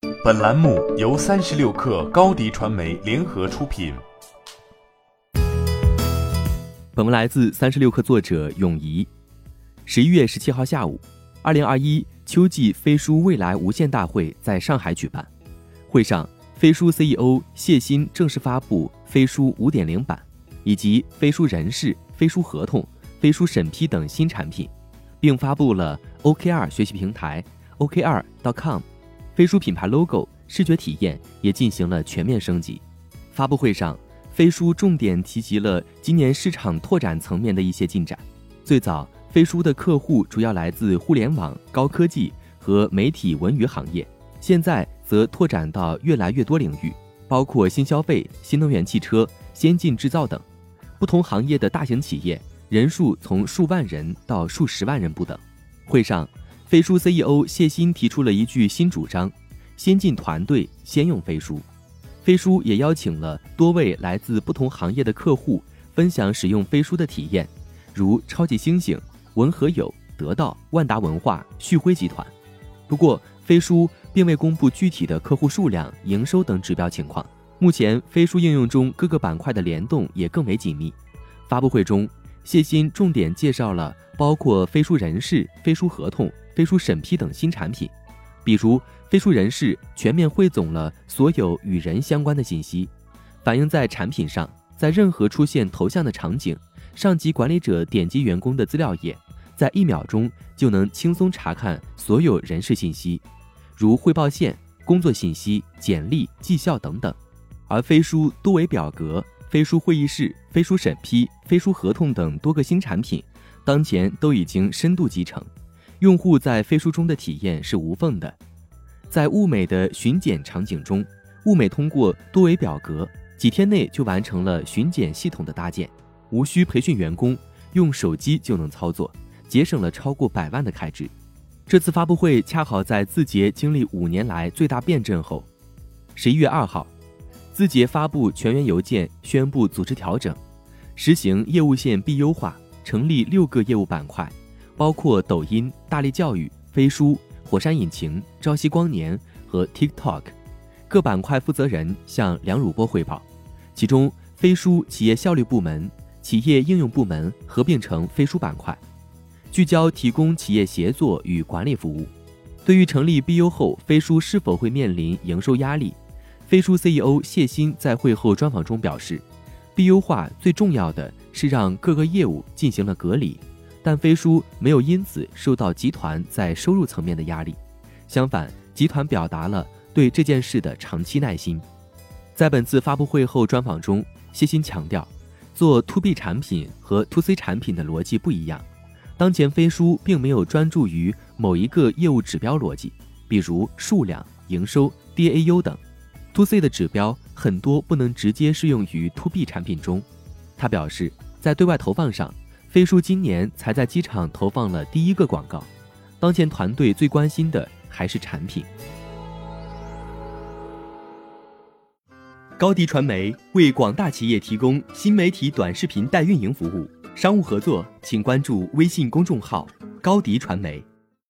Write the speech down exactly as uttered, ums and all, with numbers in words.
本栏目由三十六氪高迪传媒联合出品。 本文来自三十六氪作者永怡。十一月十七号下午，二零二一秋季飞书未来无限大会在上海举办。会上，飞书 C E O 谢鑫正式发布飞书 五点零 版，以及飞书人事、飞书合同、飞书审批等新产品，并发布了 O K R 学习平台 O K R 点 com， 飞书品牌 logo 视觉体验也进行了全面升级。发布会上，飞书重点提及了今年市场拓展层面的一些进展。最早，飞书的客户主要来自互联网、高科技和媒体文娱行业，现在则拓展到越来越多领域，包括新消费、新能源汽车、先进制造等。不同行业的大型企业人数从数万人到数十万人不等。会上，飞书 C E O 谢鑫提出了一句新主张：先进团队先用飞书。飞书也邀请了多位来自不同行业的客户分享使用飞书的体验，如超级星星、文和友、得到、万达文化、旭辉集团。不过，飞书并未公布具体的客户数量、营收等指标情况。目前，飞书应用中各个板块的联动也更为紧密。发布会中，谢鑫重点介绍了包括飞书人事、飞书合同、飞书审批等新产品。比如，飞书人事全面汇总了所有与人相关的信息，反映在产品上，在任何出现头像的场景，上级管理者点击员工的资料页，在一秒钟就能轻松查看所有人事信息，如汇报线、工作信息、简历、绩效等等。而飞书多维表格、飞书会议室、飞书审批、飞书合同等多个新产品，当前都已经深度集成，用户在飞书中的体验是无缝的。在物美的巡检场景中，物美通过多维表格，几天内就完成了巡检系统的搭建，无需培训员工，用手机就能操作，节省了超过百万的开支。这次发布会恰好在字节经历五年来最大变阵后。十一月二号，字节发布全员邮件宣布组织调整，实行业务线必优化，成立六个业务板块，包括抖音、大力教育、飞书、火山引擎、朝夕光年和 TikTok。 各板块负责人向梁汝波汇报，其中飞书企业效率部门、企业应用部门合并成飞书板块，聚焦提供企业协作与管理服务。对于成立 B U 后飞书是否会面临营收压力，飞书 C E O 谢鑫在会后专访中表示， B U 化最重要的是让各个业务进行了隔离，但飞书没有因此受到集团在收入层面的压力，相反，集团表达了对这件事的长期耐心。在本次发布会后专访中，谢鑫强调，做 To B 产品和 To C 产品的逻辑不一样，当前飞书并没有专注于某一个业务指标逻辑，比如数量、营收、D A U 等。To C 的指标很多不能直接适用于 To B 产品中。他表示，在对外投放上，飞书今年才在机场投放了第一个广告，当前团队最关心的还是产品。高迪传媒为广大企业提供新媒体短视频代运营服务，商务合作请关注微信公众号高迪传媒。